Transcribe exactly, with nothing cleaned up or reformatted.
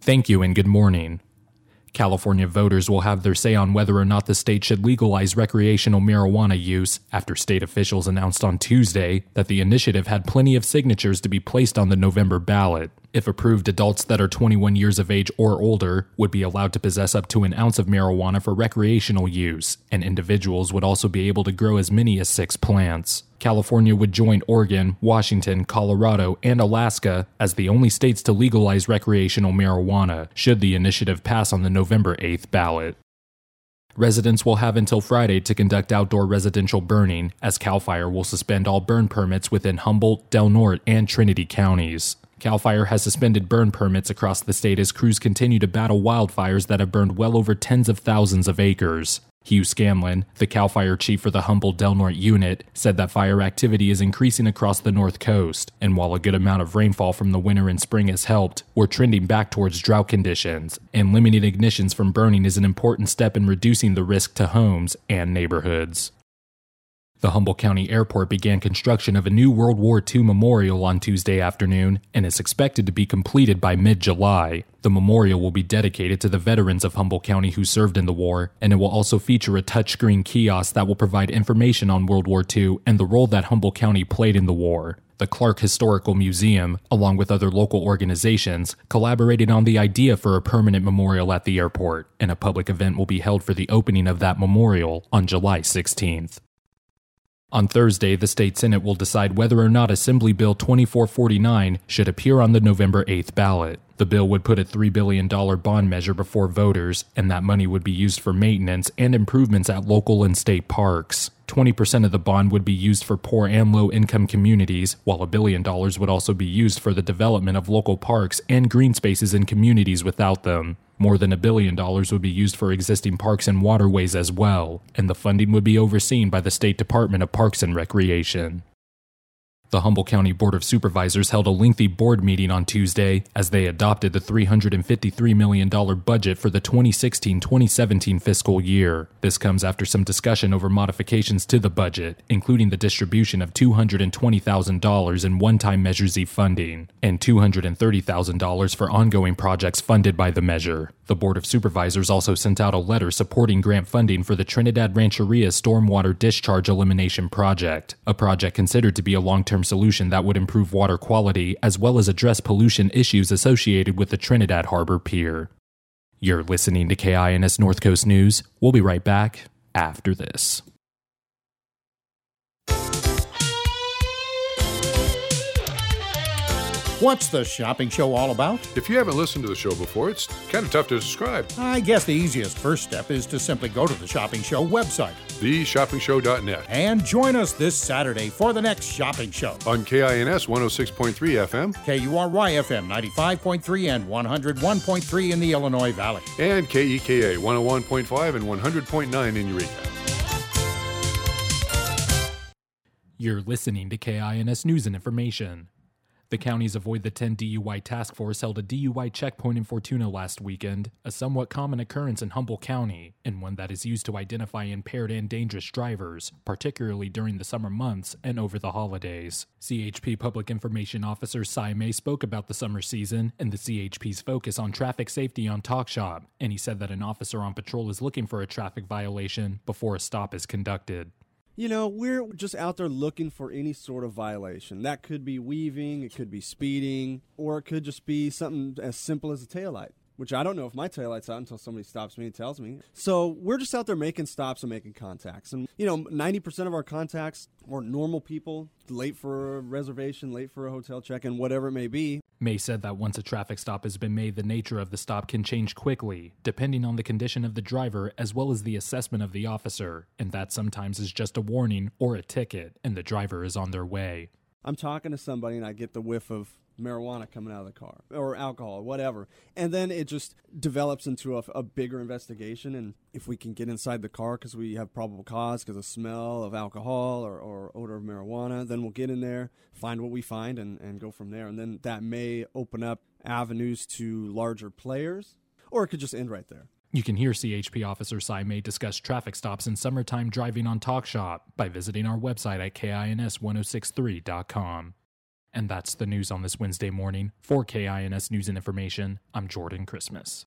Thank you and good morning. California voters will have their say on whether or not the state should legalize recreational marijuana use after state officials announced on Tuesday that the initiative had plenty of signatures to be placed on the November ballot. If approved, adults that are twenty-one years of age or older would be allowed to possess up to an ounce of marijuana for recreational use, and individuals would also be able to grow as many as six plants. California would join Oregon, Washington, Colorado, and Alaska as the only states to legalize recreational marijuana, should the initiative pass on the November eighth ballot. Residents will have until Friday to conduct outdoor residential burning, as CAL FIRE will suspend all burn permits within Humboldt, Del Norte, and Trinity counties. CAL FIRE has suspended burn permits across the state as crews continue to battle wildfires that have burned well over tens of thousands of acres. Hugh Scanlon, the CAL FIRE chief for the Humboldt Del Norte unit, said that fire activity is increasing across the North Coast, and while a good amount of rainfall from the winter and spring has helped, we're trending back towards drought conditions, and limiting ignitions from burning is an important step in reducing the risk to homes and neighborhoods. The Humboldt County Airport began construction of a new World War Two memorial on Tuesday afternoon and is expected to be completed by mid-July. The memorial will be dedicated to the veterans of Humboldt County who served in the war, and it will also feature a touchscreen kiosk that will provide information on World War Two and the role that Humboldt County played in the war. The Clark Historical Museum, along with other local organizations, collaborated on the idea for a permanent memorial at the airport, and a public event will be held for the opening of that memorial on July sixteenth. On Thursday, the state Senate will decide whether or not Assembly Bill twenty-four forty-nine should appear on the November eighth ballot. The bill would put a three billion dollars bond measure before voters, and that money would be used for maintenance and improvements at local and state parks. twenty percent of the bond would be used for poor and low-income communities, while a billion dollars would also be used for the development of local parks and green spaces in communities without them. More than a billion dollars would be used for existing parks and waterways as well, and the funding would be overseen by the State Department of Parks and Recreation. The Humboldt County Board of Supervisors held a lengthy board meeting on Tuesday as they adopted the three hundred fifty-three million dollars budget for the twenty sixteen twenty seventeen fiscal year. This comes after some discussion over modifications to the budget, including the distribution of two hundred twenty thousand dollars in one-time Measure Z funding and two hundred thirty thousand dollars for ongoing projects funded by the measure. The Board of Supervisors also sent out a letter supporting grant funding for the Trinidad Rancheria Stormwater Discharge Elimination Project, a project considered to be a long-term solution that would improve water quality as well as address pollution issues associated with the Trinidad Harbor Pier. You're listening to K I N S North Coast News. We'll be right back after this. What's the shopping show all about? If you haven't listened to the show before, it's kind of tough to describe. I guess the easiest first step is to simply go to the Shopping Show website, the shopping show dot net, and join us this Saturday for the next shopping show. On K I N S one oh six point three F M, K U R Y F M ninety-five point three and one oh one point three in the Illinois Valley, and K E K A one oh one point five and one hundred point nine in Eureka. You're listening to K I N S News and Information. The county's Avoid the ten D U I Task Force held a D U I checkpoint in Fortuna last weekend, a somewhat common occurrence in Humboldt County, and one that is used to identify impaired and dangerous drivers, particularly during the summer months and over the holidays. C H P Public Information Officer Cy May spoke about the summer season and the C H P's focus on traffic safety on Talk Shop, and he said that an officer on patrol is looking for a traffic violation before a stop is conducted. You know, we're just out there looking for any sort of violation. That could be weaving, it could be speeding, or it could just be something as simple as a taillight, which I don't know if my taillight's out until somebody stops me and tells me. So we're just out there making stops and making contacts. And, you know, ninety percent of our contacts are normal people, late for a reservation, late for a hotel check-in, whatever it may be. May said that once a traffic stop has been made, the nature of the stop can change quickly, depending on the condition of the driver as well as the assessment of the officer, and that sometimes is just a warning or a ticket, and the driver is on their way. I'm talking to somebody and I get the whiff of marijuana coming out of the car, or alcohol, whatever. And then it just develops into a, a bigger investigation. And if we can get inside the car because we have probable cause because of smell of alcohol or, or odor of marijuana, then we'll get in there, find what we find, and, and go from there. And then that may open up avenues to larger players, or it could just end right there. You can hear C H P Officer Cy May discuss traffic stops and summertime driving on Talk Shop by visiting our website at K I N S ten sixty-three dot com. And that's the news on this Wednesday morning. For K I N S News and Information, I'm Jordan Christmas.